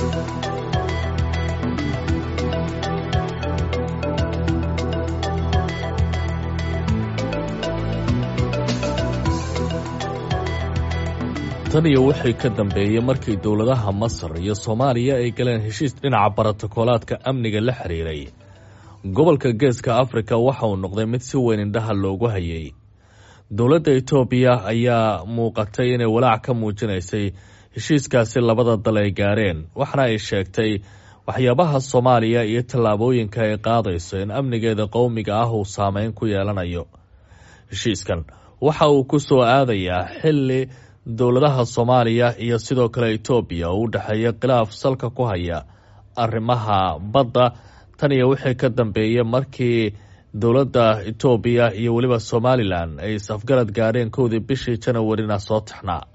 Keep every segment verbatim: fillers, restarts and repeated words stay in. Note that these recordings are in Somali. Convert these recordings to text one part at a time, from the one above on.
tan iyo wixii ka dambeeyay markii dowladaha Masar iyo Soomaaliya ay galeen heshiis dhinaca borotokoolaadka amniga la xiriiray gobolka Geeska Afrika waxa uu noqday mid si weyn indhaha loogu hayay. Dowladda Itoobiya ayaa muuqatay inay walaac ka muujinaysay heshiiskaasi labada dal ay gaareen, waxaana ay sheegtay waxyaabaha Soomaaliya iyo tallaabooyinka ay qaadayso in amnigeeda qowmiga ah uu saameyn ku yeelanayo. Heshiiskan waxa uu ku soo aadayaa xilli dowladaha Soomaaliya iyo sidoo kale Itoobiya oo u dhaxeeya khilaaf salka ku haya arrimaha badda tan iyo wixii ka dambeeyay markii dowladda Itoobiya iyo waliba Somaliland ay safgarad gaareen kowdii bishii Janaawarina soo taxnaa.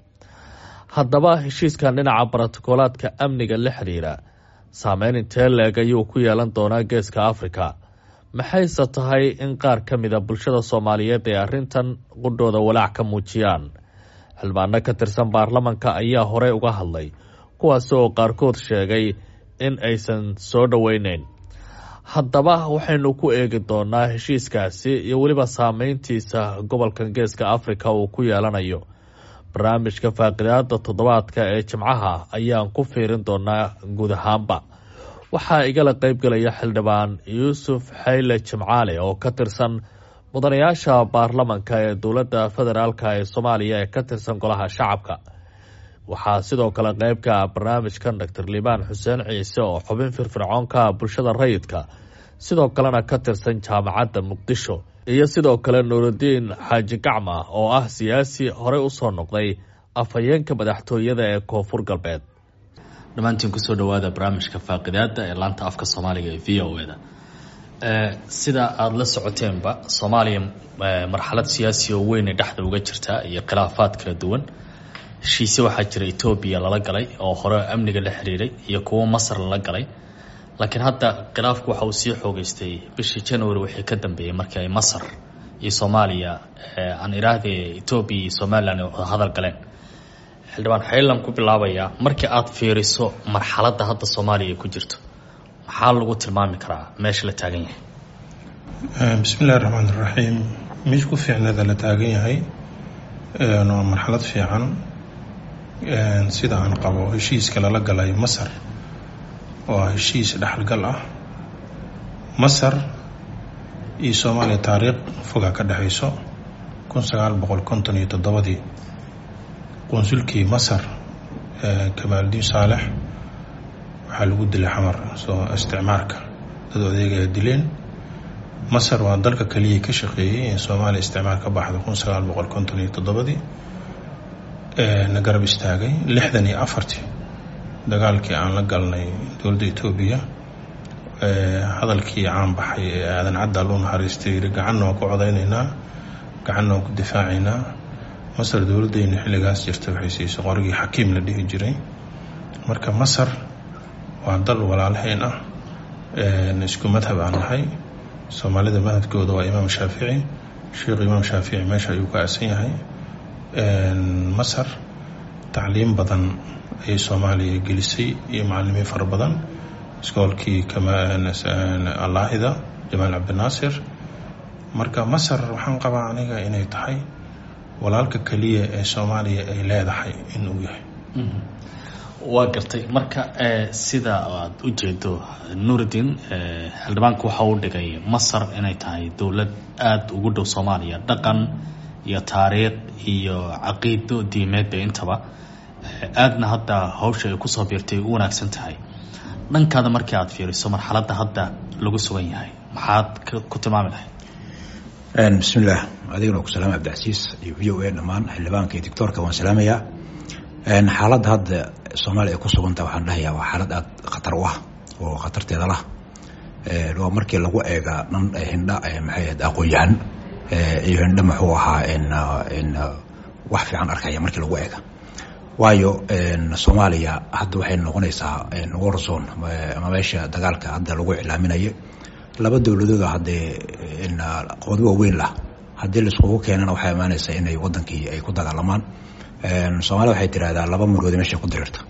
Haddaba heshiiskan dhinaca borotokoolaadka amniga la xiriira saameyn intee leeg ayuu ku yeelan doonaa Geeska Afrika? Maxayse tahay in qaar ka mid a bulshada Soomaaliyeed ay arrintan qudhooda walaac ka muujiyaan? xildhibaano ka tirsan baarlamaanka ayaa horey uga hadlay, kuwaas oo qaarkood sheegay in aysan soo dhoweyneyn. Haddaba waxaynu ku eegi doonaa heshiiskaasi iyo weliba saameyntiisa gobolkan Geeska Afrika uu ku yeelanayo. Barnaamijka faaqidaada toddobaadka ee Jimcaha ayaan ku fiirin doonaa guud ahaanba. Waxaa igala qaybgalaya xildhibaan Yuusuf Xayle Jimcaale oo ka tirsan mudanayaasha baarlamaanka ee dowladda federaalka ee Soomaaliya ee ka tirsan golaha shacabka. Waxaa sidoo kale qaybka barnaamijkan Doctor Liibaan Xuseen Ciise oo xubin firfircoonka bulshada rayidka sidoo kalena ka tirsan jaamacadda Muqdisho, iyo sidoo kale Nuurudiin Xaaji Gacma oo ah siyaasi horey u soo noqday afhayeenka madaxtooyada ee Koonfur Galbeed. Dhammaantiin ku soo dhawaada barnaamijka faaqidaada ee laanta afka Soomaaliga ee V O A da. sida aad la socoteenba Soomaaliya marxalad siyaasi oo weyn ee dhaxda uga jirta iyo khilaafaad kala duwan. heshiisyo waxaa jira Itoobiya lala galay oo hore amniga la xiriiray iyo kuwa Masar lala galay, laakiin hadda khilaafku waxa uu sii xoogaystay bishii January wixii ka dambeeyay markii ay Masar iyo Soomaaliya aan iraahday Itoobiya iyo Somaliland oo hadal galeen. xildhibaan Xaylan ku bilaabaya, markii aad fiiriso marxaladda hadda Soomaaliya ku jirto maxaa lagu tilmaami karaa meesha la taagan yahay? bismillaahir rahmaanir rahiim. meesha ku fiicnada la taagan yahay ee no marxalad fiican ee sida aan qabo heshiiska lala galay Masar oo heshiis dhaxalgal ah. Masar iyo Soomaaliya taariikh foga ka dhaxayso kun sagaal boqol konton iyo toddoba dii qonsulkii Masar ee Kamaaldin Saalex waxaa lagu dilay xamar soo isticmaalka dad odayaga dileen. Masar waa dalka kaliya ka shaqeeyay in Soomaaliya isticmaal ka baxdo kun sagaal boqol konton iyo toddoba dii ee na garab istaagay lixdan iyo afar tii dagaalkii aan la galnay dowladda Itoobiya. ee hadalkii aan baxay ee aadan cadda loo naxariistay gacan oo ku codeynayna gacan oo ku difaacayna. Masar dowladdeena xilligaas jirtay waxay siisay qorigii xakiim la dhihi jiray. marka Masar waa dal walaalaheen ah ee isku madhab aan nahay. Soomaalida madhabkooda waa Imaam Shaafici. Sheekh Imaam Shaafici meesha ayuu ka aasan yahay. ee Masar tacliim badan ay Soomaaliya gelisay iyo macallimiin fara badan. iskoolkii kama Allaahida Jamaal Cabdinaasir. marka Masar waxaan qabaa aniga inay tahay walaalka kaliya ee Soomaaliya ay leedahay inuu yahay. waa gartay. marka sida aad u jeedo Nuurudiin, xildhibaanku waxa uu dhigay Masar inay tahay dowlad aad ugu dhow Soomaaliya, dhaqan iyo taariikh iyo caqiido diimeed intaba aadna hadda hawsha ay ku soo biirtay u wanaagsan tahay. dhankaada markii aad fiiriso marxaladda hadda lagu sugan yahay maxaad ku tilmaami lahayd? bismillaah, adiguna ku salaam Cabdicasiis iyo V O A dhammaan xildhibaanka iyo doctorka waan salaamayaa. xaaladda hadda Soomaaliya ku suganta waxaan dhahayaa waa xaalad aad khatar u ah oo khatarteeda lah. ee loo markii lagu eega dhan hindha ee maxay aqoon-yahan ee iyo hindha muxuu ahaa in in wax fiican arkaya markii lagu eega. waayo Soomaaliya hadda waxay noqonaysaa war zone ama meesha dagaalka hadda lagu ilaaminayo. laba dowladood hadda in qodobada weyn lah haddii la isku keenana waxay imaanaysaa inay wadankii ay ku dagaalamaan. Soomaaliya waxay tiraahdaa laba murugood meesha ku dirirta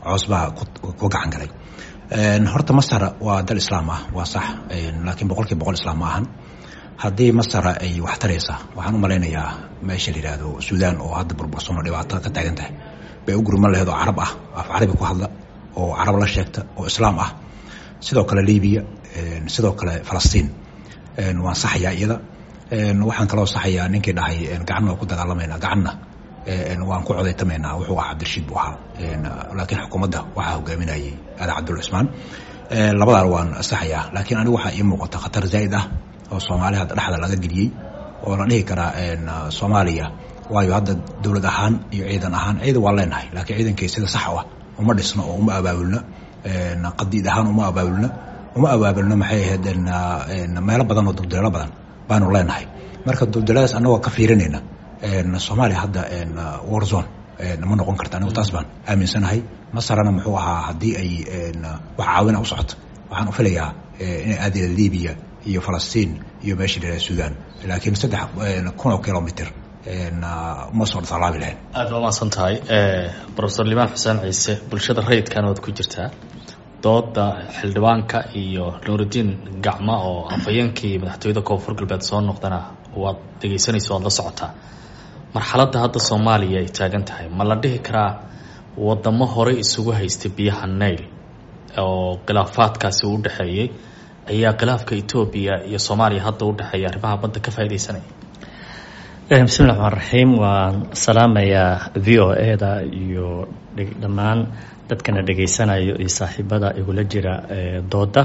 coos baa ku gacan galay horta Masar waa dal islaam ah waa sax laakiin boqolkiiba boqol islaam ma ahan haddii Masar ay wax taraysa waxaan u malaynayaa meesha la yiraahdo Suudaan oo hadda burbursan oo dhibaato ka taagan tahay bay u gurman lahayd oo Carab ah af Carabi ku hadla oo Carab la sheegta oo islaam ah sidoo kale Liibiya sidoo kale Falastiin waan saxayaa iyada waxaan kaloo saxayaa ninkii dhahay gacan oo ku dagaalamayna gacanna waan ku codeytamayna wuxuu ahaa Cabdirashiid buu ahaa laakiin xukuumadda waxa hogaaminayay Adan Cabdul Usmaan labadaan waan saxayaa laakiin anigu waxa ii muuqata khatar zaid ah oo Soomaaliya hadda dhaxda laga geliyay oo la dhihi karaa Soomaaliya waayo hadda dawlad ahaan iyo ciidan ahaan ciidan waa leenahay laakiin ciidankii sida sax ah uma dhisno oo uma abaabulna qadiid ahaan uma abaabulna uma abaabulna maxay ahaydeen meelo badan oo dawlado badan baanu leenahay marka dawladdaas anagoo ka fiirinayna Soomaaliya hadda war zone ma noqon kartaa anigu taas baan aaminsanahay Masarna muxuu ahaa haddii ay wax caawina u socoto waxaan u filayaa inay aadeen Liibiya iyo Falastiin iyo meesha la Suudaan laakiin saddex kun oo kilomitir ma soo talaabi lahayn aad waa maasan tahay Professor Limaan Xuseen Ciise bulshada rayidkan wad ku jirtaa dooda xildhibaanka iyo Nuuridiin Gacma oo afayeenkii madaxtooyada Koonfur Galbeed soo noqdana waad dhageysanayso waad la socotaa marxaladda hadda Soomaaliya ay taagan tahay ma la dhihi karaa wadamo hore isugu haystay biyaha Nile oo khilaafaadkaasi u dhaxeeyay ayaa khilaafka Ethiopia iyo Soomaaliya hadda u dhaxeeya arrimaha badda ka faa'iideysanay bismillaahir rahmaanir rahiim waan salaamayaa V O A da iyo dhammaan dadkana dhageysanayo iyo saaxiibada igula jira dooda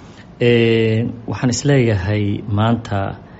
waxaan isleeyahay maanta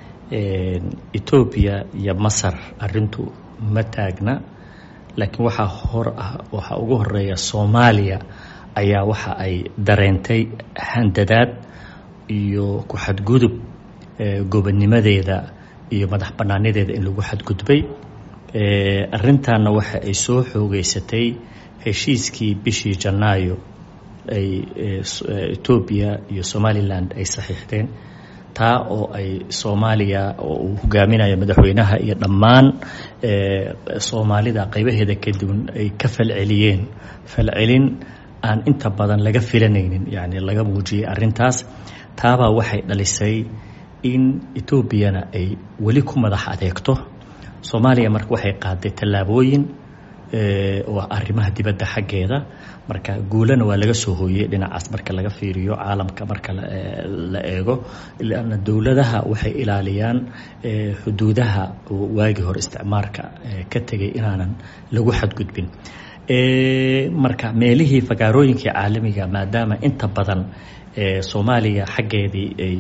Ethiopia iyo Masar arintu ma taagna laakiin waxa hor ah waxa ugu horeeya Soomaaliya ayaa waxa ay dareentay handadaad iyo ku xadgudub gobonnimadeeda iyo madax banaanadeeda in lagu xadgudbay arrintaana waxa ay soo xoogeysatay heshiiskii bishii Janaayo ay Ethiopia iyo Somaliland ay saxiixdeen taa oo ay Soomaaliya oo uu hogaaminayo madaxweynaha iyo dhammaan Soomaalida qaybaheeda kadib ay ka falceliyeen falcelin aan inta badan laga filanaynin yani laga muujiyay arrintaas taaba waxay dhalisay in Ethiopia ay wali ku madax adeegto Soomaaliya marka waxay qaaday tallaabooyin ee oo arrimaha dibadda xaggeeda marka guulana waa laga soo hooyay dhinacaas marka laga fiiriyo caalamka marka la eego ilaa dawladaha waxay ilaaliyaan xuduudaha waagi hor isticmaalka ka tagay inaanan lagu xadgudbin ee marka meelihii fagaarooyinka caalamiga maadaama inta badan Soomaaliya xaggeedii ay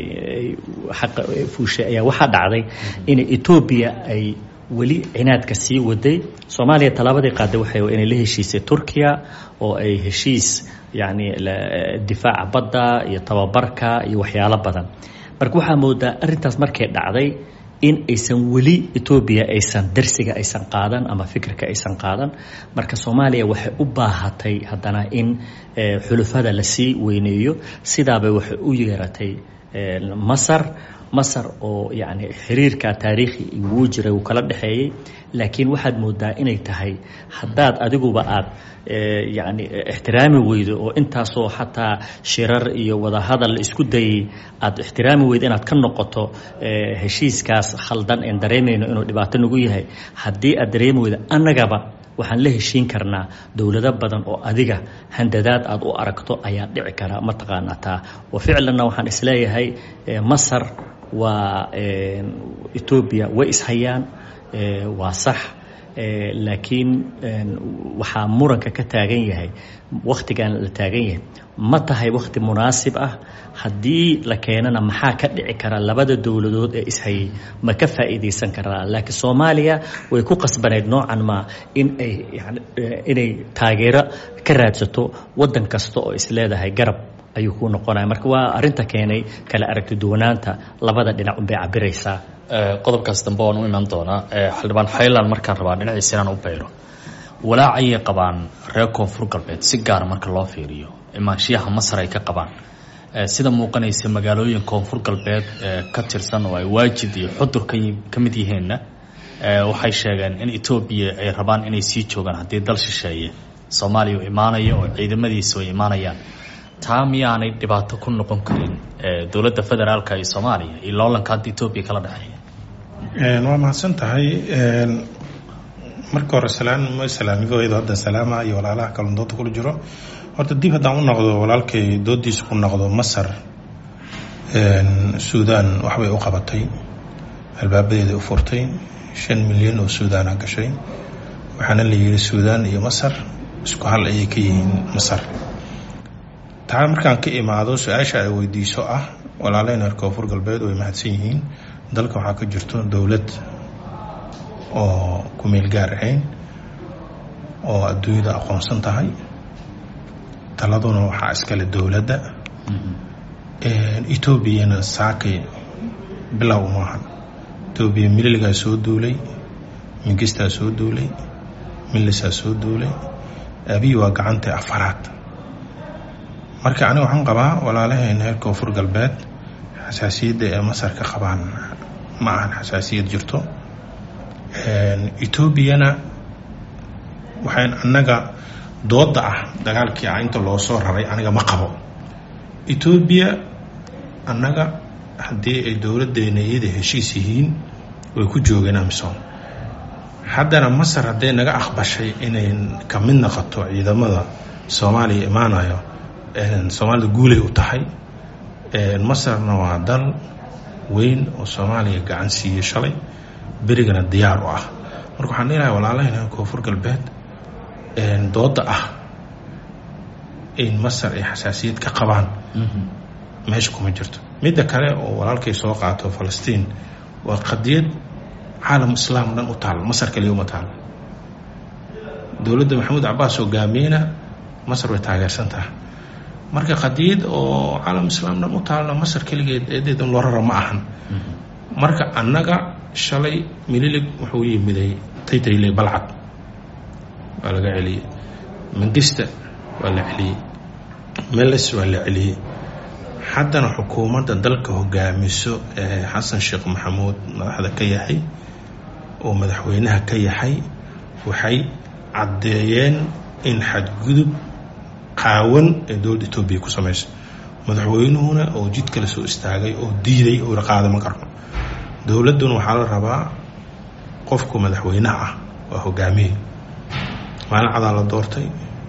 xaq fuushay ayaa waxa dhacday in Ethiopia ay wali cinaadka sii waday Soomaaliya talaabadii qaaday waxay inay la heshiisay Turkiya oo ay heshiis yani difaaca badda iyo tababarka iyo waxyaalo badan marka waxa moodaa arintaas markay dhacday in aysan wali Ethiopia aysan darsiga aysan qaadan ama fikirka aysan qaadan marka Soomaaliya waxay u baahatay hadana in xulufada la sii weyneeyo sidaaba waxay u yeeratay Masar Masar oo yani xiriirka taariikhi uu jiray uu kala dhaxeeyay laakiin waxaad moodaa inay tahay hadaad adiguba aad yani ixtiraami weydo oo intaasoo xataa shirar iyo wada hadal isku dayay aad ixtiraami weydo inaad ka noqoto heshiiskaas khaldan ee dareemayno inuu dhibaato nagu yahay hadii aad dareemi weydo annagaba waxaan la heshiin karnaa dawlado badan oo adiga handadaad aad u aragto ayaa dhici kara ma taqaanataa oo ficilna waxaan isleeyahay Masar waa Ethiopia way ishayaan waa sax laakiin waxa muranka ka taagan yahay waqtigan la taagan yahay ma tahay waqti munaasib ah hadii la keenana maxaa ka dhici kara labada dawladood ee ishayay ma ka faa'iideysan karaa laakiin Soomaaliya way ku qasbaneed noocan ma in ay yani inay taageero ka raadsato wadan kasta oo isleedahay garab ayuu ku noqonay marka waa arinta keenay kala aragti duwanaanta labada dhinac u beecabiraysa qodobkaas dambe waan u iman doonaa xildhibaan Highland markaan rabaa dhinaciisa inaan u beero walaacay qabaan reer Koonfur Galbeed si gaar marka loo fiiriyo imaanshiyaha Masar ay ka qabaan sida muuqanaysa magaalooyin Koonfur Galbeed ka tirsan oo ay waajid iyo xudur ka mid yihiin waxay sheegeen in Ethiopia ay rabaan inay sii joogaan hadii dal shisheeye soomaaliya uu imaanayo oo ciidamadiisa ay imaanayaan taa miyaanay dhibaato ku noqon karin dowladda federaalka iyo soomaaliya iyo loolanka hadda etoobiya kala dhexeeya? waa mahadsan tahay. marka hore salaan ma salaamigoyda hadda salaama iyo walaalaha kalon dooda kula jiro. horta dib haddaan u noqdo walaalkay doodiisa ku noqdo masar suudaan waxbay u qabatay, albaabadeeda u furtay, shan milyan oo suudaana gashay. waxaana la yidhi suudaan iyo masar isku hal ayay ka yihiin masar. taa markaan ka imaado su-aasha ay weydiiso ah walaaleyna reer koonfur galbeed way mahadsan yihiin. dalka waxaa ka jirto dowlad oo ku meel gaar ahayn oo adduunyada aqoonsan tahay. taladuna waxaa iskale dowladda. etoobiyana saakay bilow maahan. etoobiya mililigaa soo duulay, mingistaa soo duulay, milisaa soo duulay, abiy waa gacanta afaraad. marka aniga waxaan qabaa walaalahayna reer koonfur galbeed xasaasiyadda ee masar ka qabaan ma ahan xasaasiyad jirto. etoobiyana waxaan annaga dooda ah dagaalkii ah inta loo soo raray aniga ma qabo. etoobiya annaga haddii ay dowladdeena iyada heshiis yihiin way ku joogeen amisom. haddana masar hadday naga aqbashay inay ka mid noqoto ciidamada soomaaliya imaanayo, soomaalida guulay u tahay. masarna waa dal weyn oo soomaaliya gacan siiyey shalay, berigana diyaar u ah. marka waxaan leeyahay walaalahayna koonfur galbeed dooda ah in masar ay xasaasiyad ka qabaan meesha kuma jirto. midda kale oo walaalkay soo qaato falastiin waa qadiyad caalam islaam dhan u taal, masar kaliya uma taal. dowladda maxamuud cabaas hogaamiyena masar way taageersan tahay. marka qadiyad oo caalam islaam dhan u taalna masar keligeed eedeed in loo rara ma ahan. marka annaga shalay mililig wuxuu yimiday taytayle balcad waa laga celiyey, mangista waa la celiyey, meles waa la celiyey. haddana xukuumadda dalka hogaamiso ee xasan sheekh maxamuud madaxda ka yahay oo madaxweynaha ka yahay waxay caddeeyeen in xadgudub qaawan ee dowladda etoobiya ku samayso. madaxweynuhuna oo jid kale soo istaagay oo diiday oo raqaada ma qarno. dowladduna waxaa la rabaa qofku madaxweynaha ah waa hogaamiye. maalin cadaa la doortay,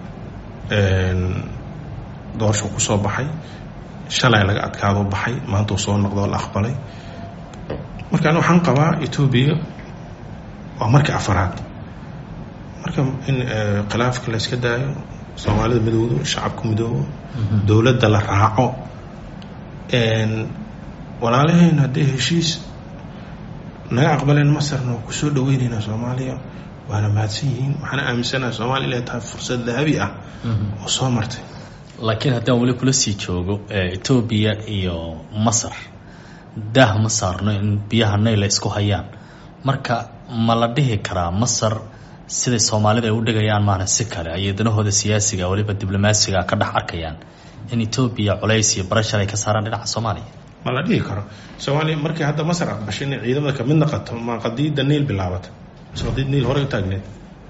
doorasho ku soo baxay, shalay laga adkaado baxay, maanta uu soo noqdo la aqbalay. marka aniga waxaan qabaa etoobiya waa markii afaraad. marka in khilaafka la iska daayo, soomaalida midowdo, shacabku midoobo, dowladda la raaco. walaalaheen hadday heshiis naga aqbaleen masarna waa kusoo dhaweynaynaa soomaaliya, waana mahadsan yihiin. waxaana aaminsanaha soomaaliya inay tahay fursad dahabi ah oo soo martay. laakiin haddaan weli kula sii joogo etoobiya iyo masar daah ma saarno in biyaha nayl ay isku hayaan. marka ma la dhihi karaa masar siday soomaalida ay u dhigayaan maana si kale ayay danahooda siyaasiga waliba diblomaasiga ka dhex arkayaan in etoobiya culays iyo barashar ay ka saaraan dhinaca soomaaliya? ma la dhihi karo. soomaaliya markii hadda masar aqbashay inay ciidamada kamid noqoto ma qadiyadda niil bilaabatay mise qadiyad niil horey u taagneed?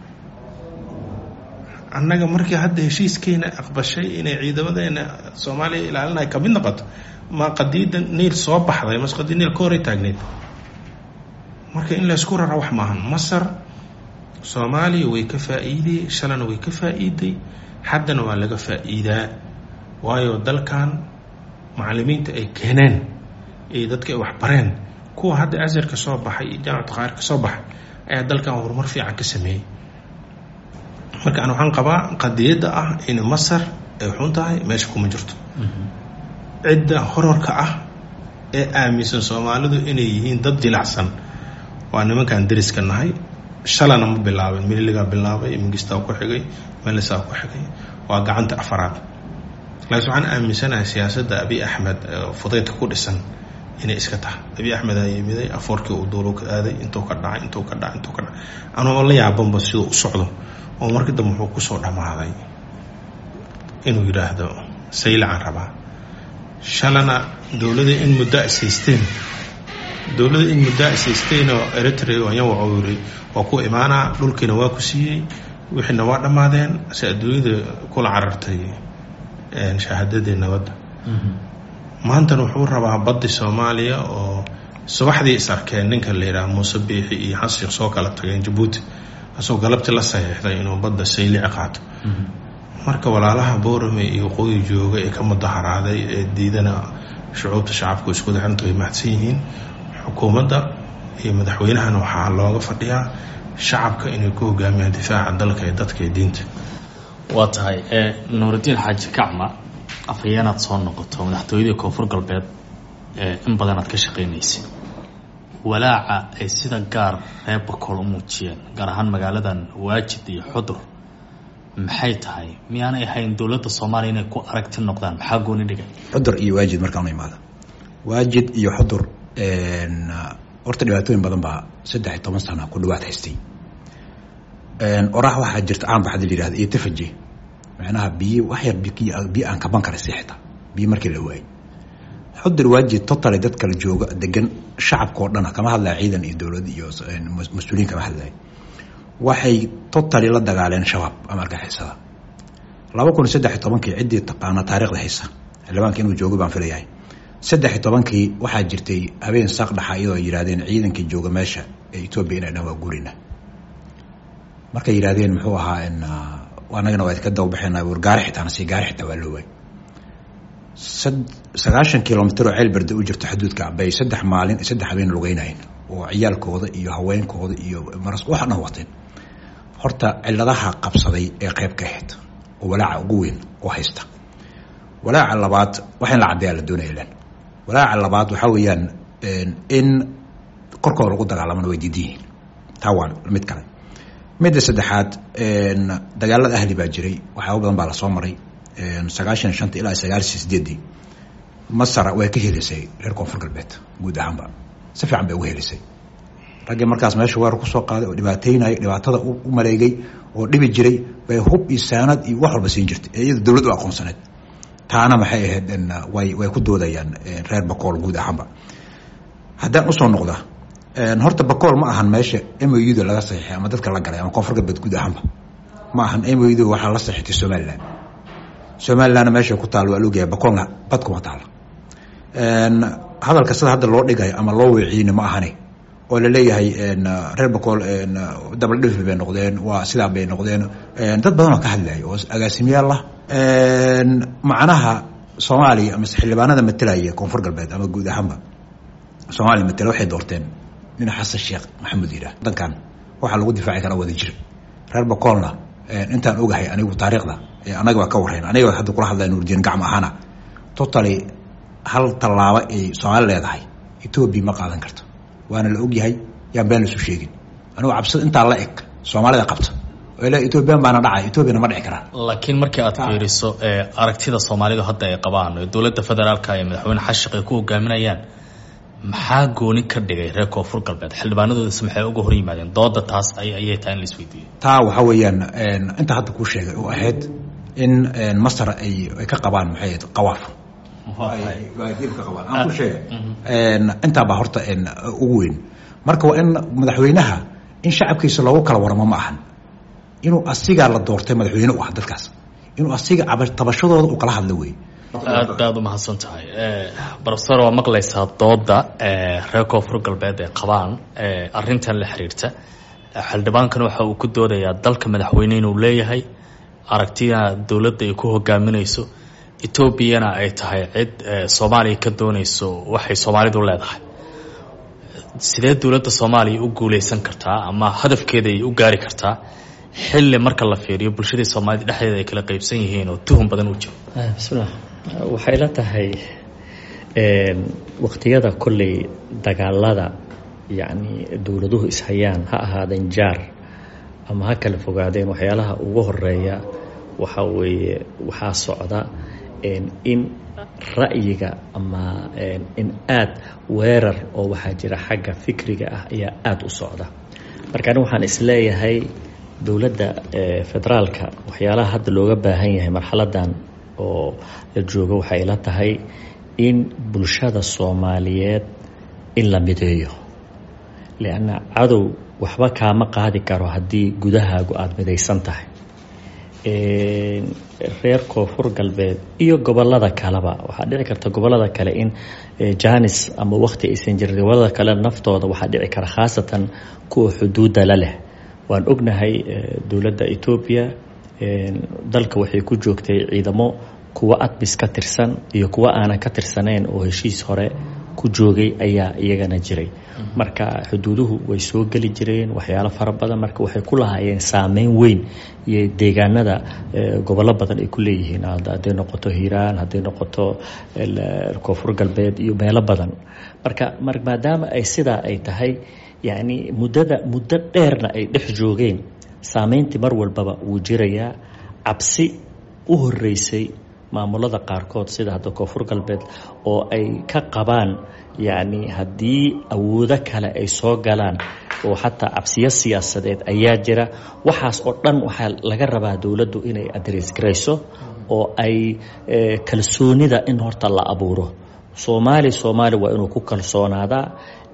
annaga markii hadda heshiiskeena aqbashay inay ciidamadeena soomaaliya ilaalinay kamid noqoto ma qadiyadda niil soo baxday mise qadiyad niil ka horey taagneed? marka in laysku rara wax maahan. masar soomaaliya way ka faa'iiday, shalana way ka faa'iiday, haddana waa laga faa'iidaa. waayo dalkan macallimiinta ay keeneen iyo dadka ay waxbareen, kuwa hadda azarka soo baxay iyo jaamacad qaar ka soo baxay ayaa dalkan horumar fiican ka sameeyey. marka ana waxaan qabaa qadiyadda ah in masar ay xun tahay meesha kuma jirto. cidda horarka ah ee aaminsan soomaalidu inay yihiin dad jilacsan waa nimankaan dariska nahay. shalana ma bilaabin, mililigaa bilaabay, mingistaa ku xigay, melisaa ku xigay, waa gacanta afaraad. laakiin waxaan aaminsanahay siyaasadda abiy axmed fudaydka ku dhisan inay iska tahay. abiy axmed aa yimiday, afoorkii uu duulu ka aaday, intuu ka dhacay intuu ka dhacay intuu ka dhacay anoo la yaabanba siduu u socdo. oo markii dambe wuxuu kusoo dhammaaday inuu yidhaahdo saylacan rabaa. shalana dowladda in muddo isaysteen dowladda in muddo isaysteen oo eritrea ayaa wuxuu yiri waa ku imaanaa, dhulkiina waa ku siiyey, wixiina waa dhammaadeen si adduunyada kula carartay shahaadadii nabadda maantana wuxuu rabaa baddi Soomaaliya oo subaxdii is arkeen ninka la yiraahdo Muuse Biixi iyo Xasan Sheekh soo kala tageen Djibouti asoo galabtii la saxiixday inuu badda saylic qaato marka walaalaha Boorame iyo qoy jooga ee ka mudaharaaday ee diidana shucuubta shacabku isku dhaxanto ay mahadsan yihiin xukuumadda iyo madaxweynahana waxaa looga fadhiyaa shacabka inay ku hogaamiyaan difaaca dalka iyo dadka iyo diinta waa tahay ee Nuuridiin Xaaji Kacma afayeenaad soo noqoto madaxtooyada Koonfur Galbeed ee in badan aad ka shaqeynaysid walaaca ay sida gaar reer Bakool u muujiyeen gaar ahaan magaaladan Waajid iyo Xudur maxay tahay miyaanay ahayn dawladda Soomaaliya inay ku aragti noqdaan maxaa gooni dhigay Xudur iyo Waajid markaan imaado Waajid iyo Xudur een horta dhibaatooyin badan baa saddex iyo toban sano ku dhawaad haystay een orax waxa jirta aan baxad liiraad iyo tafaji macnaha biyo wax yar biyo aan ka ban kara siixta biyo markii la waayay Xudur Waajid total dad kala jooga degan shacabka oo dhan kama hadlaa ciidan iyo dawlad iyo mas'uuliyiin kama hadlay waxay total la dagaaleen shabaab amarka xiisada laba kun iyo saddex iyo toban-kii cidii taqaana taariikhda haysa xildhibaanka inuu joogo baan filayaa saddex iyo toban-kii waxaa jirtay habeen saaq dhaxa iyadoo yiraahdeen ciidankii jooga meesha ee Itoobiya inay dhan waa guurina markay yiraahdeen muxuu ahaa in wanagana waa ka daw bixinaa wargaari xitaa si gaari xitaa waa loo way sagaashan kilomitir oo ceelbarda u jirto xuduudka bay saddex maalin saddex habeen lugeynayeen oo ciyaalkooda iyo haweenkooda iyo maras waxa dhan wateen horta ciladaha qabsaday ee qayb ka ahayd oo walaaca ugu weyn oo haysta walaaca labaad waxaan la cadeeyay la doonayeen walaaca labaad waxa weeyaan in korkooda lagu dagaalamana way diideen tawaan mid kale mid saddexaad dagaalada ahli baa jiray waxa badan baa la soo maray sagaashan iyo shan ilaa sagaashan iyo sideed Masar way ka helisay reer Koonfur Galbeed guud ahaanba si fiican bay u helisay ragga markaas meesha war ku soo qaaday oo dhibaataynay dhibaatada u maleegay oo dhibi jiray bay hub iyo saanad iyo wax walba siin jirtay iyada dawladdu aqoonsaneed taana maxay ahayd in way way ku doodayaan reer Bakool guud ahaanba haddaan u soo noqda een horta Bakool ma ahan meesha M O U da laga saxiixay ama dadka la galay ama Koonfur Galbeed guud ahaanba ma ahan M O U da waxa la saxiixay Soomaaliland Soomaaliland meesha ku taal waa lugaya Bakoolna bad kuma taal een hadalka sida hadda loo dhigay ama loo wiciina ma ahane oo la leeyahay een reer Bakool een double dhif bay noqdeen waa sida bay noqdeen een dad badan oo ka hadlay oo agaasimiyaal ah een macnaha Soomaaliya ama xildhibaanada matalaya Koonfur Galbeed ama guud ahaanba Soomaaliya matala waxay doorteen in Xasan Sheekh Maxamuud yiraahdo dankan waxa lagu difaaci karaa wada jir reer Bakoolna intaan ogahay anigu taariikhda anaga waa ka wareen aniga hadda kula hadlay Nuuridiin Gacma ahana totally hal talaabo ay Soomaaliya leedahay Itoobiya ma qaadan karto waana la og yahay yaan been isu sheegin anigu cabsad inta la eg Soomaalida qabto ila Itoobiya baana dhacay Itoobiya ma dhici karaan laakiin markii aad fiiriso ee aragtida Soomaalidu hadda ay qabaan ee dawladda federaalka ee madaxweyne Xasan Sheekh ku hogaaminayaan maxaa gooni ka dhigay reer Koonfur Galbeed xildhibaanadooda sameeyay ugu hor yimaadeen dooda taas ay ayay tahay in la isweydiiyo taa waxa weeyaan inta hadda ku sheegay oo ahayd in Masar ay ka qabaan maxay qawaaf ay ka qabaan aan ku sheegay inta ba horta ugu weyn marka waa in madaxweynaha in shacabkiisa loogu kala waramo ma ahan inuu asiga la doortay madaxweyne u ah dadkaas inuu asiga tabashadooda u kala hadlo weey aad baad u mahadsan tahay professor waa maqlaysaa dooda reer Koonfur Galbeed ee qabaan arrintan la xiriirta xildhibaankan waxa uu ku doodayaa dalka madaxweyne inuu leeyahay aragtida dawladda ay ku hogaaminayso Etoobiyana ay tahay cid Soomaaliya ka doonayso waxay Soomaalidu leedahay sidee dawladda Soomaaliya u guuleysan kartaa ama hadafkeeda ay u gaari kartaa xilli marka la fiiriyo bulshada Soomaalida dhexdeeda ay kala qaybsan yihiin oo tuhun badan u jiro bismillah waxay la tahay een waqtiyada kulli dagaalada yaani dawladuhu is hayaan ha ahaadeen jaar ama ha kala fogaadeen waxyaalaha ugu horeeya waxa weeye waxa socda een in ra'yiga ama in aad weerar oo waxa jira xagga fikriga ah ayaa aad u socda marka waxaan isleeyahay dawladda federaalka waxyaalaha hadda looga baahan yahay marxaladan oo la joogo waxay la tahay in bulshada Soomaaliyeed in la mideeyo leena cadow waxba kaama qaadi karo haddii gudahaagu aada midaysan tahay. reer koonfur galbeed iyo gobolada kaleba waxaa dhici karta gobolada kale in janis ama wakti aysan jirin, gobolada kale naftooda waxaa dhici kara khaasatan kuwa xuduudda la leh. waan ognahay dowladda Ethiopia dalka waxay ku joogtay ciidamo kuwa admis ka tirsan iyo kuwa aanan ka tirsanayn oo heshiis hore ku joogay ayaa iyagana jiray. marka xuduuduhu way soo geli jireen waxyaalo fara badan, marka waxay ku lahaayeen saameyn weyn iyo deegaanada gobollo badan ay ku leeyihiin, hadday noqoto Hiiraan, hadday noqoto koonfur galbeed iyo meelo badan. marka maadaama ay sidaa ay tahay, yani muddada muddo dheerna ay dhex joogeen, saameyntii mar walbaba wuu jirayaa. cabsi u horeysay maamulada qaarkood sida hadda koonfur galbeed oo ay ka qabaan yani haddii awoodo kale ay soo galaan, oo xataa cabsiyo siyaasadeed ayaa jira. waxaas oo dhan waxaa laga rabaa dowladdu inay address garayso oo ay kalsoonida in horta la abuuro. soomaali soomaali waa inuu ku kalsoonaadaa.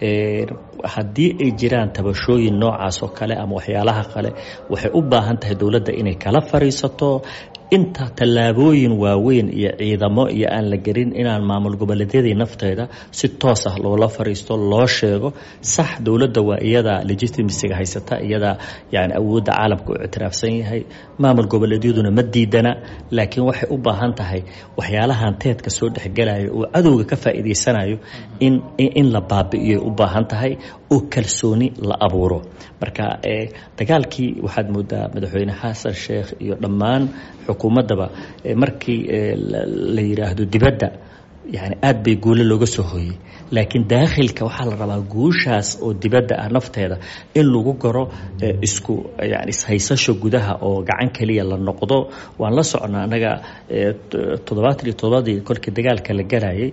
haddii ay jiraan tabashooyin noocaas oo kale ama waxyaalaha kale, waxay u baahan tahay dowladda inay kala fariisato. inta tallaabooyin waaweyn iyo ciidamo iyo aan la gelin, inaan maamul goboleedyadii nafteeda si toos ah loola fariisto, loo sheego sax dowladda waa iyada legitimacyga haysata, iyada yani awoodda caalamka u ictiraafsan yahay. maamul goboleedyaduna ma diidana, laakiin waxay u baahan tahay waxyaalahan teedka soo dhexgelayo oo cadowga ka faa'iidaysanayo in in la baabi'iyo u baahan tahay oo kalsooni la abuuro. marka dagaalkii waxaad moodaa madaxweyne xasan sheekh iyo dhammaan xukuumaddaba markii la yiraahdo dibadda yani aad bay guulo looga soo hooyey, laakiin daakhilka waxaa la rabaa guushaas oo dibadda ah nafteeda in lagu garo isku yani ishaysasho gudaha oo gacan keliya la noqdo. waan la socnaa anaga toddobaatan iyo toddobadii kolkii dagaalka la galayay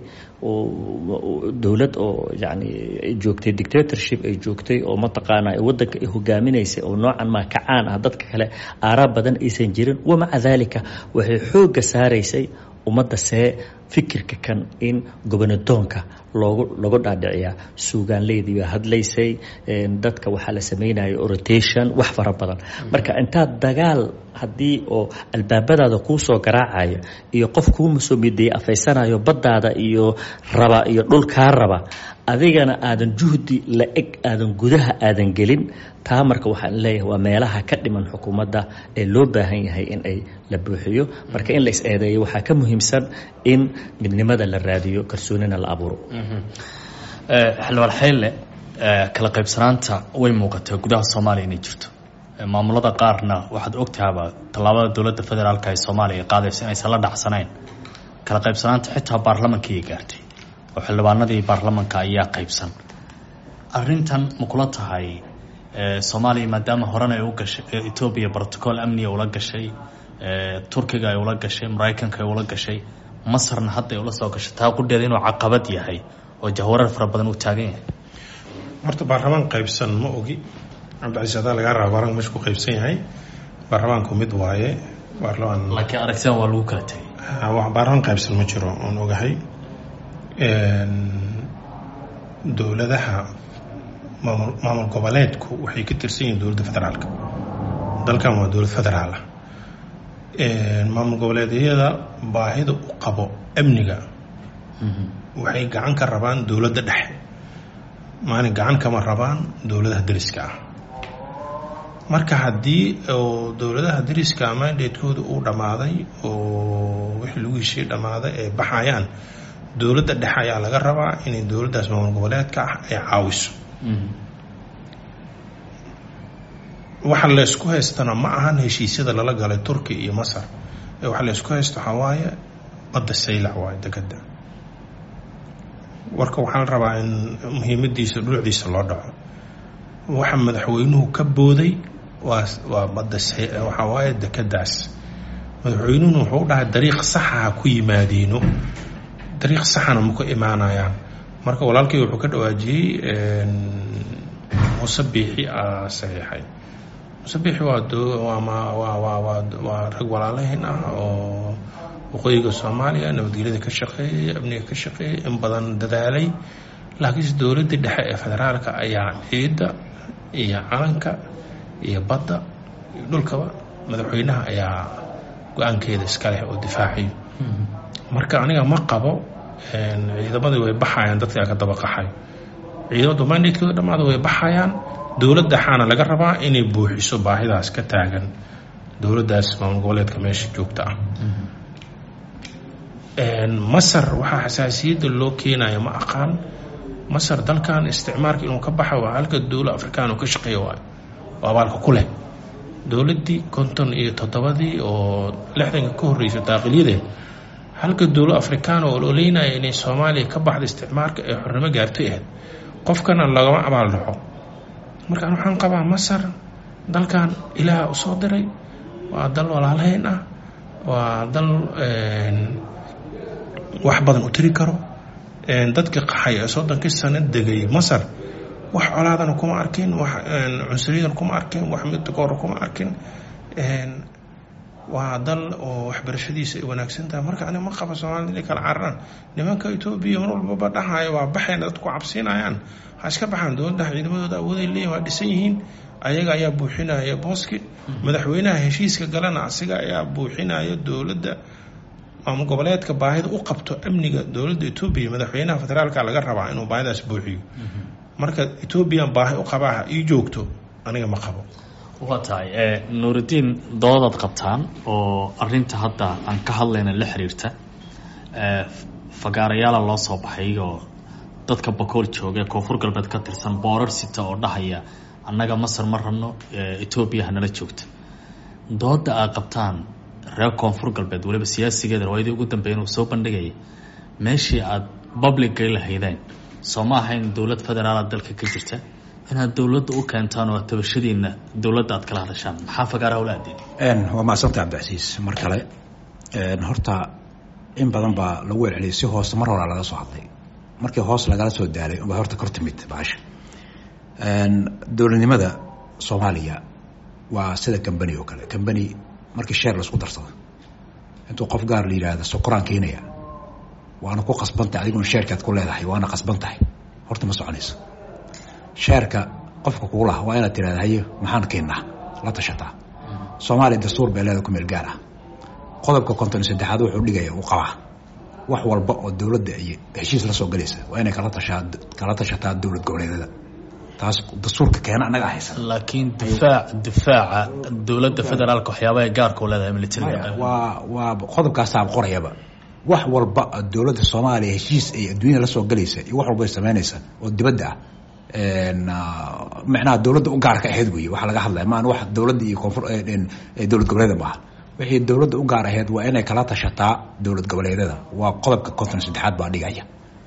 oo dowlad oo yani ay joogtay dictatorship ay joogtay oo mataqaanaa waddanka ay hogaaminaysay oo noocan ma kacaan ah, dadka kale aaraab badan aysan jirin. wamaca daalika waxay xoogga saaraysay ummadda see fikirka kan in gobonadoonka loogu lagu dhaadhiciyaa. suugaanleydii baa hadlaysay, dadka waxaa la sameynaya rotation, wax fara badan. marka intaad dagaal haddii oo albaabadaada kuu soo garaacaya iyo qof kuuma soo mideeyay afaysanayo baddaada iyo raba iyo dhulkaa raba, adigana aadan juhdi la eg aadan gudaha aadan gelin, taa marka waxaan leeyahay waa meelaha ka dhiman xukuumadda ee loo baahan yahay in ay la buuxiyo. marka in la is eedeeyo waxaa ka muhiimsan in midnimada la raadiyo, kalsoonina la abuuro. xildhibaan Xeyle, kala qaybsanaanta way muuqatay gudaha Soomaaliya inay jirto. maamulada qaarna waxaad ogtahaaba tallaabada dowladda federaalka ee Soomaaliya qaadaysa inaysan la dhacsanayn. kala qaybsanaanta xitaa baarlamankii gaartay oo xildhibaanadii baarlamanka ayaa qaybsan. arrintan ma kula tahay Soomaaliya maadaama horena ay u gashay Ethiopia protocol amniga ula gashay, Turkiga ay ula gashay, Mareykanka ay ula gashay, Masarna hadda ay ula soo gashay, taa qudheeda inuu caqabad yahay oo jahwareer fara badan u taagan yahay. horta baarlamaan qaybsan ma ogi cabdicasiis adaa laga rabaa baarlamaan meesha ku qaybsan yahay. baarlamaanku mid waaye baarlamaan, laakiin aragtida waa lagu kala tegay. wax baarlamaan qaybsan ma jiro oon ogahay. dowladaha maamul maamul goboleedku waxay ka tirsan yihiin dowladda federaalka. dalkan waa dowlad federaal ah. maamul goboleedyada baahida u qabo amniga waxay gacan ka rabaan dowladda dhexe, maana gacan kama rabaan dowladaha dariska ah. marka haddii oo dowladaha dariska mandatekooda uu dhammaaday oo wixii lagu heshiye dhammaaday ay baxayaan, dowladda dhexe ayaa laga rabaa inay dowladdaas maamul goboleedka ah ay caawiso. waxa la isku haystana ma ahan heshiisyada lala galay Turkiya iyo Masar, ee waxa la isku haysto waxa waaye badda saylac waaye degada. warka waxaa la rabaa in muhiimadiisa dhulciisa loo dhaco. waxa madaxweynuhu ka booday waa waa badda waxa waaye dekadaas. madaxweynuhu wuxuu dhahay dariiq sax ah ku yimaadiino, dariiq saxana ma ku imaanayaan. marka walaalkay wuxuu ka dhawaajiyay Muuse Biixi ah saxiixay. Muuse Biixi waa waa waa waa waa rag walaalayn ah oo waqooyiga Soomaaliya nabadgelyada ka shaqeeyay, amniga ka shaqeeyay, in badan dadaalay. laakiin dowladda dhexe ee federaalka ayaa ciida iyo calanka iyo badda iyo dhulkaba madaxweynaha ayaa go-aankeeda iska leh oo difaacayo marka aniga ma qabo ciidamadii way baxayaan dadka ka daba qaxayo ciidamadu mandatekooda dhammaada way baxayaan dowladda xaana laga rabaa inay buuxiso baahidaas ka taagan dowladdaas maamul goboleedka meesha joogta ah masar waxaa xasaasiyadda loo keenaya ma aqaan masar dalkan isticmaalka inuu ka baxa waa halka dowla afrikaan oo ka shaqeeya waayo oo abaalka ku leh dowladdii konton iyo toddobadii oo lixdanka ka horreysay daaqilyadeed halka dowla afrikaan oo ololeynaya inay soomaaliya ka baxda isticmaalka ee xornimo gaartay ahayd qofkana lagama abaal dhaxo markaan waxaan qabaa masar dalkan ilaah u soo diray waa dal walaalahayn ah waa dal wax badan u tiri karo dadka qaxay ee soddonkii sano degay masar wax colaadana kuma arkin wax cunsuriyadana kuma arkin wax midkoor kuma arkin waa dal oo waxbarashadiisa ay wanaagsan tahay marka aniga ma qaba Soomaaliya inay kala cararaan nimanka Itoobiya mar walba dhaxaya waa baxeen dadku cabsinayaan ha iska baxaan dowladda ciidamadooda awood ay leeyihiin waa dhisan yihiin ayaga ayaa buuxinaya booski madaxweynaha heshiiska galana asiga ayaa buuxinaya dowladda maamul goboleedka baahida u qabto amniga dowladda Itoobiya madaxweynaha federaalka laga rabaa inuu baahidaas buuxiyo marka Itoobiya baahi u qabaa ii joogto aniga ma qabo waa tahay nuurudiin doodaad qabtaan oo arinta hadda aan ka hadlayna la xiriirta fagaarayaala loo soo baxay oo dadka bakool jooga koonfur galbeed ka tirsan boorar sita oo dhahaya annaga masar ma rabno Itoobiya hanala joogta dooda aad qabtaan reer koonfur galbeed waliba siyaasigeeda rawaayadii ugu dambeeyay inuu soo bandhigay meeshii aad public lahaydeen soo ma ahayn dowlad federaal dalka ka jirta inaad dowladda u keentaan oo tabashadiina dowladda aad kala hadashaan maxaa fagaaraha ula adeeg een waa maasanta Cabdicasiis mar kale een horta in badan baa lagu celceliyay si hoos mar hore laga soo hadlay markii hoos laga soo daalay oo horta kor timid baasha een dowladnimada Soomaaliya waa sida company oo kale company markii share la isku darsado intuu qof gaar la yiraahdo sokoraan keenaya waana ku qasbantay adiguna shirkad ku leedahay waana qasbantahay horta ma soconayso shirka qofka ku laha waa inaad tiraahdo maxaan keenaa la tashataa Soomaaliya dastuur beeleeda ku meel gaar ah qodobka konton iyo saddex wuxuu dhigaya uu qabaa wax walba oo dawladda ay heshiis la soo galaysa waa inay kala tashataa kala tashataa dawlad goboleedyada taas dastuurka keena anaga haysan laakiin difaac difaaca dawladda federaalka waxyaabaha gaarka u leedahay militariga waa waa qodobkaas aan qorayaba wax walba dawladda Soomaaliya heshiis ay adduunka la soo galaysa iyo wax walba ay sameynaysa oo dibadda ah een macnaha dawladda u gaarka ahayd weey waxa laga hadlay ma wax dawladda iyo koonfur ee dawlad goboleedyada ma wixii dawladda u gaar ahayd waa inay kala tashataa dawlad goboleedyada waa qodobka konton iyo saddex baa dhigaya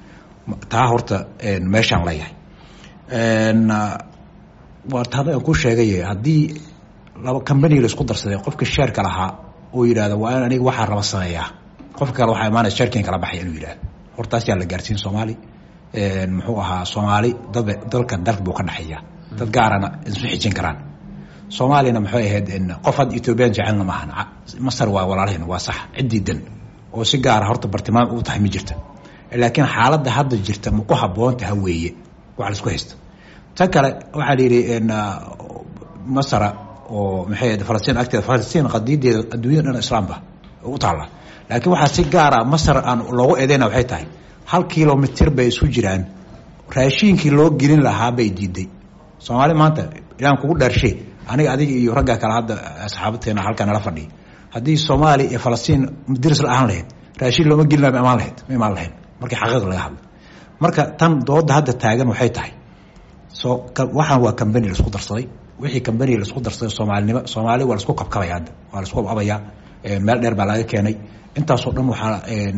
taa horta een meeshan la yahay een waa tada aan ku sheegay hadii laba company la isku darsaday qofka shirka lahaa oo yiraahdo waa in aniga waxa raba sameeyaa qofka kale waxa imaanay shirkin kala baxay inuu yiraahdo hortaas yaa la gaarsiin Soomaali een muxuu ahaa Soomaali dad dalka dalka buu ka dhaxaya dad gaarana isku xijin karaan Soomaalina maxay ahayd in qof had Ethiopian jecelna ma ahna Masar waa walaalaheen waa sax cididan oo si gaar ah horta bartilmaan u tahay ma jirto laakiin xaaladda hadda jirta ma ku haboon tahay weeye waxa la isku haysto ta kale waxa la yiri in Masar oo maxay ahayd Falastiin agteeda Falastiin qadiideeda adduunyada islaamka u taala laakiin waxa si gaar ah Masar aan loogu eedeena waxay tahay hal kilomitir bay isu jiraan raashinkii loo gelin lahaa bay diiday Soomaali maanta ilaa kugu dharshay aniga adiga iyo ragga kala hadda asxaabteena halkan la fadhiyo hadii Soomaali iyo Falastiin mudris la ahaan lahayd raashin looma gelin lahaa imaan lahayd ma imaan lahayd markii xaqiiqda laga hadlo marka tan dooda hadda taagan waxay tahay soo waxaan waa company la isku darsaday wixii company la isku darsaday Soomaalinimo Soomaali waa la isku qabqabaya hadda waa la isku abaya meel dheer baa laga keenay intaas oo dhan waxa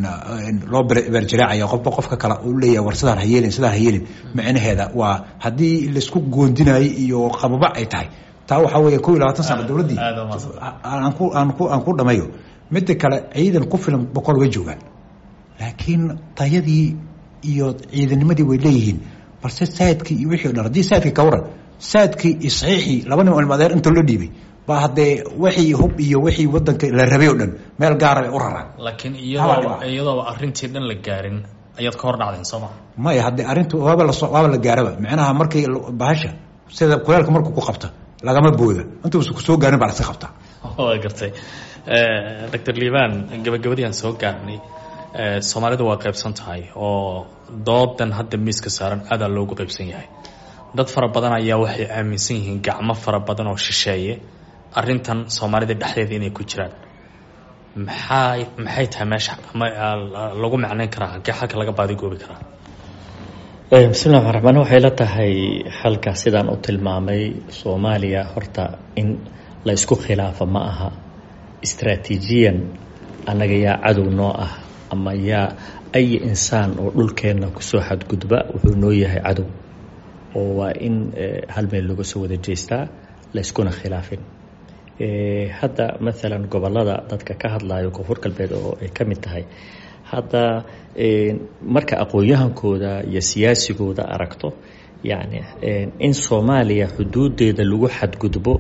loo berjiraacaya qofba qofka kala uu leeyahay war sidaan hayeelin sidaan hayeelin macnaheeda waa hadii la isku goondinay iyo qababa ay tahay taa waxa weeye kow iyo labaatan sano dawladii aan ku aan ku aan ku dhamayo mid kale ciidan ku filan boqol way joogaan laakiin tayadii iyo ciidanimadii way leeyihiin balse saadkii iyo wixii dhardi saadkii ka waran saadkii isxiixi laba nin oo ilmadeer inta la dhiibay ba hadee wixii hub iyo wixii wadanka la rabay oo dhan meel gaar ah u raraan laakiin iyadoo iyadoo arintii dhan la gaarin ayaad ka hor dhacdeen Soomaa ma ay hadee arintu waaba la waaba la gaaraba macnaha markii bahasha sida kuleelka markuu ku qabto lagama booda intuusan ku soo gaarin baa laska qabtaa. waa gartay doctor liibaan gabagabadii aan soo gaarnay soomaalidu waa qaybsan tahay oo doodan hadda miiska saaran aada loogu qaybsan yahay. dad fara badan ayaa waxay aaminsan yihiin gacmo fara badan oo shisheeye arrintan soomaalida dhexdeeda inay ku jiraan. maxay maxay tahay meesha ama lagu macnayn karaa halkee xalka laga baadigoobi karaa? bismillahi raxmaan raxiim waxay la tahay halka sidaan u tilmaamay Soomaaliya horta in la isku khilaafo ma aha istaraatiijiyan anaga yaa cadow noo ah ama yaa ay insaan oo dhulkeena ku soo xadgudba wuxuu noo yahay cadow oo waa in hal meel lagu soo wada jeestaa la iskuna khilaafin. hadda maalan gobolada dadka ka hadlayo koonfur galbeed oo ay ka mid tahay hadda marka aqoon-yahankooda iyo siyaasigooda aragto yani in Soomaaliya xuduudeeda lagu xadgudbo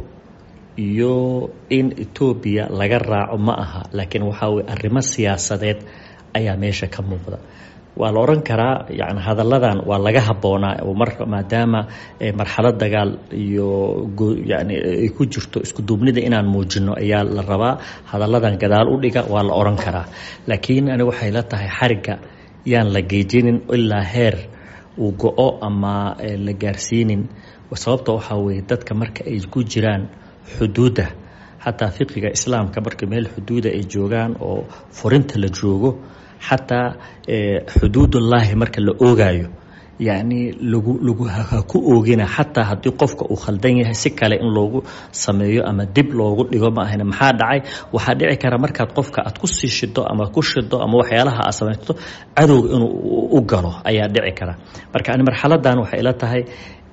iyo in Ethiopia laga raaco ma aha laakiin waxa way arrimo siyaasadeed ayaa meesha ka muuqda. waa la oran karaa yani hadalladan waa laga haboonaa oo marka maadaama marxalad dagaal iyo yani ay ku jirto isku duubnida inaan muujino ayaa la rabaa hadalladan gadaal u dhiga waa la oran karaa. laakiin ani waxay la tahay xariga yaan la geejinin ilaa heer uu go-o ama la gaarsiinin. sababta waxa weeye dadka marka ay ku jiraan xuduudda xataa fiqiga islaamka marka meel xuduuda ay joogaan oo furinta la joogo xataa xuduudullaahi marka la oogayo yani lagu lagu ku oogina xataa haddii qofka uu khaldan yahay si kale in loogu sameeyo ama dib loogu dhigo ma ahayna maxaa dhacay waxaa dhici kara markaad qofka aad ku sii shido ama ku shido ama waxyaalaha aad samaysto cadowga inuu u galo ayaa dhici kara. marka ani marxaladan waxay ila tahay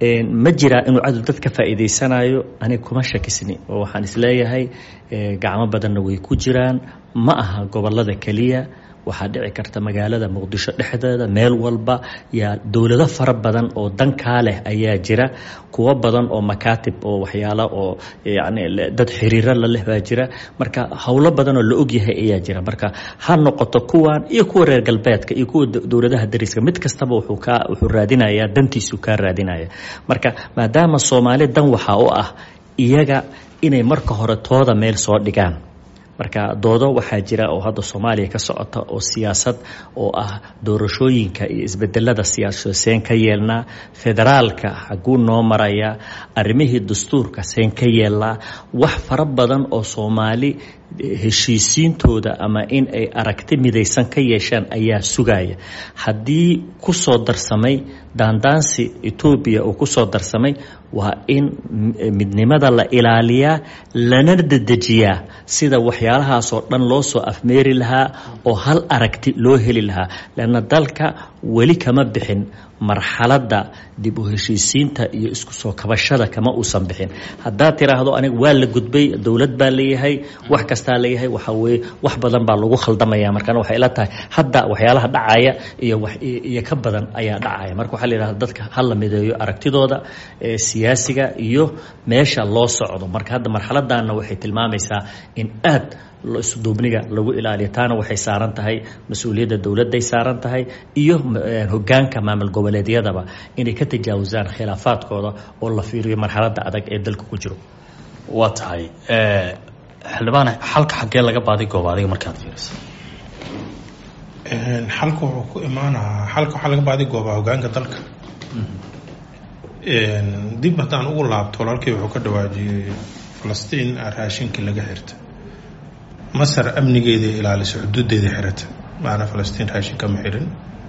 ma jira inuu cadow dad ka faa'iideysanayo aniga kuma shakisni oo waxaan isleeyahay gacmo badanna way ku jiraan ma aha gobolada kaliya waxaa dhici karta magaalada Muqdisho dhexdeeda meel walba yaa dawlado fara badan oo danka leh ayaa jira kuwa badan oo makaatib oo waxyaalo oo yani dad xiriir la leh baa jira. marka hawlo badan oo la og yahay ayaa jira. marka ha noqoto kuwan iyo kuwa reer galbeedka iyo kuwa dawladaha dariska mid kastaba wuxuu ka wuxuu raadinayaa dantiisu ka raadinaya. marka maadaama Soomaali dan waxa u ah iyaga inay marka hore tooda meel soo dhigaan. marka doodo waxaa jira oo hadda Soomaaliya ka socota oo siyaasad oo ah doorashooyinka iyo isbedelada siyaasadeed ka yeelna federaalka xaguu noo maraya arrimihii dastuurka seen ka yeelna wax fara badan oo Soomaali heshiisiintooda ama in ay aragti midaysan ka yeeshaan ayaa sugaya. haddii ku soo darsamay daandaansi Ethiopia oo ku soo darsamay waa in midnimada la ilaaliyaa lana dedejiyaa sida waxyaalahaas oo dhan loo soo afmeeri lahaa oo hal aragti loo heli lahaa lana dalka weli kama bixin marxaladda dib u heshiisiinta iyo isku soo kabashada kama uusan bixin. haddaad tiraahdo aniga waa la gudbay dawlad baa leeyahay wax kastaa leeyahay waxa weeye wax badan baa lagu khaldamaya. markana waxay ila tahay hadda waxyaalaha dhacaya iyo wax iyo ka badan ayaa dhacaya. marka waxaa la yiraahdaa dadka hal la mideeyo aragtidooda siyaasiga iyo meesha loo socdo. marka hadda marxaladana waxay tilmaamaysaa in aad loo isduubniga lagu ilaaliyo taana waxay saaran tahay mas'uuliyadda dawladday saaran tahay iyo hoggaanka maamul goboleedyadaba inay ka tajaawuzaan khilaafaadkooda oo la fiiriyo marxaladda adag ee dalka ku jiro. waa tahay xildhibaan xalka xaggee laga baaday gooba adiga markaad fiiriso? xalka wuxuu ku imaanaa xalka waxaa laga baaday gooba hoggaanka dalka. dib haddaan ugu laabto walaalkii wuxuu ka dhawaajiyey Falastiin raashinkii laga xirta Masar amnigeeda ilaaliso xuduudeeda xirata maana Falastiin raashin kama xirin.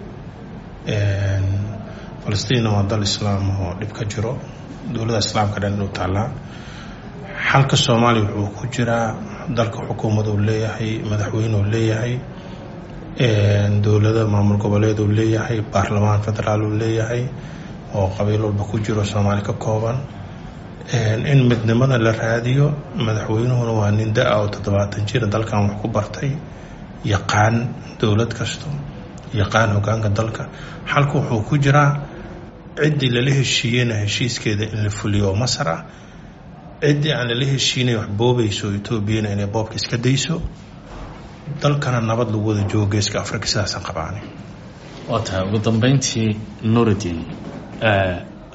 Falastiin waa dal islaam oo dhib ka jiro dawladda islaamka dhan u taala. xalka Soomaaliya wuxuu ku jiraa dalka xukuumadda uu leeyahay madaxweyne uu leeyahay dawladda maamul goboleed uu leeyahay baarlamaan federaal uu leeyahay oo qabiil walba ku jiro Soomaali ka kooban. in midnimada la raadiyo madaxweynuhuna waa nin da' oo toddobaatan jir dalkan wax ku bartay yaqaan dawlad kasto yaqaan hoggaanka dalka. xalku wuxuu ku jiraa ciddii lala heshiiyeyna heshiiskeeda in la fuliyo Masar ah ciddii aan lala heshiinay wax boobayso Ethiopia inay boobka iska dayso dalkana nabad lagu wada joogo geeska Afrika sidaasan qabaanay. waa tahay ugu dambeyntii Nuruddin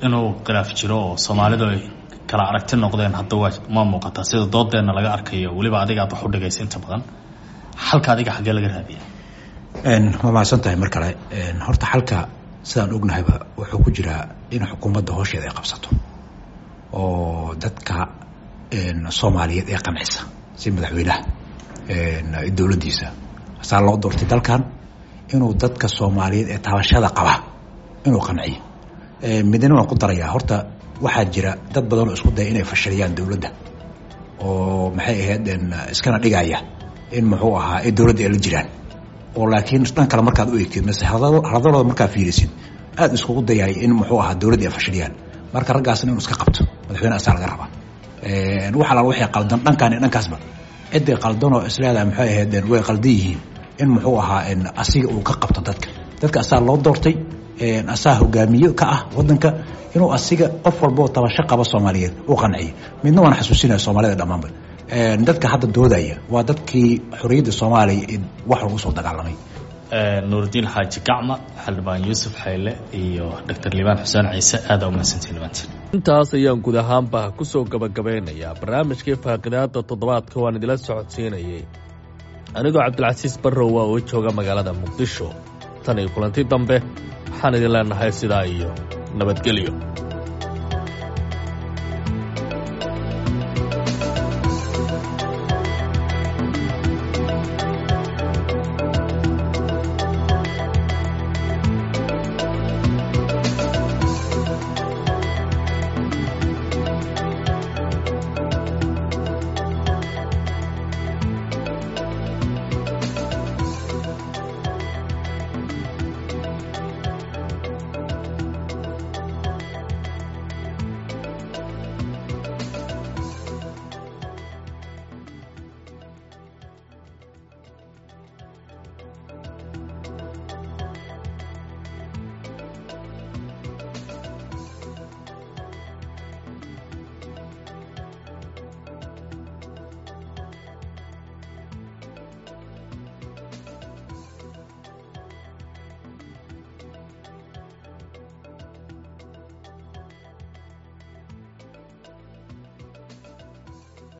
inuu khilaaf jiro oo Soomaalidu ay kala aragti noqdeen hadda waa ma muuqata sida doodeena laga arkayo waliba adiga aad wax u dhageysan inta badan halka adiga xagee laga raadiyaa een ma maasan tahay mar kale een horta halka sidaan ognahayba wuxuu ku jiraa in xukuumadda hawsheeda ay qabsato oo dadka een Soomaaliyeed ee qancisa si madaxweynaha een dawladdiisa asaa loo doortay dalkan inuu dadka Soomaaliyeed ee taabashada qaba inuu qanciyo ee midna waan ku darayaa horta waxaa jira dad badan oo isku day inay fashiliyaan dawladda oo maxay ahayd in iskana dhigaya in muxuu ahaa ee dawladda ay la jiraan oo laakiin dhan kale markaad u eegtid mas'alado hadalada markaa fiirisid aad isku dayay in muxuu ahaa dawladda ay fashiliyaan marka raggaasna inuu iska qabto madaxweynaha asaa laga rabaa een waxa la wixii qaldan dhankan dhankaasba cidii qaldan oo islaada maxay ahayd way qaldan yihiin in muxuu ahaa in asiga uu ka qabto dadka dadka asaa loo doortay een asaa hogaamiye ka ah wadanka inuu asiga qof walba oo tabasho qaba Soomaaliyeed uu qanciyo midna waan xasuusinaa Soomaalida dhamaanba een dadka hadda doodaya waa dadkii xorriyadda Soomaaliya wax lagu soo dagaalamay ee Nuruddin Haaji Gacma Xildhibaan Yuusuf Xayle iyo Doctor Liibaan Xuseen Ciise aad u mahadsantiin maanta intaas ayaan guud ahaanba ku soo gabagabeynayaa barnaamijkii faaqidaada toddobaadka waan idila socodsiinayay anigoo Cabdilcasiis Barrow waa oo jooga magaalada Muqdisho tan iyo kulanti dambe waxaan idin leenahay sidaa iyo nabadgelyo.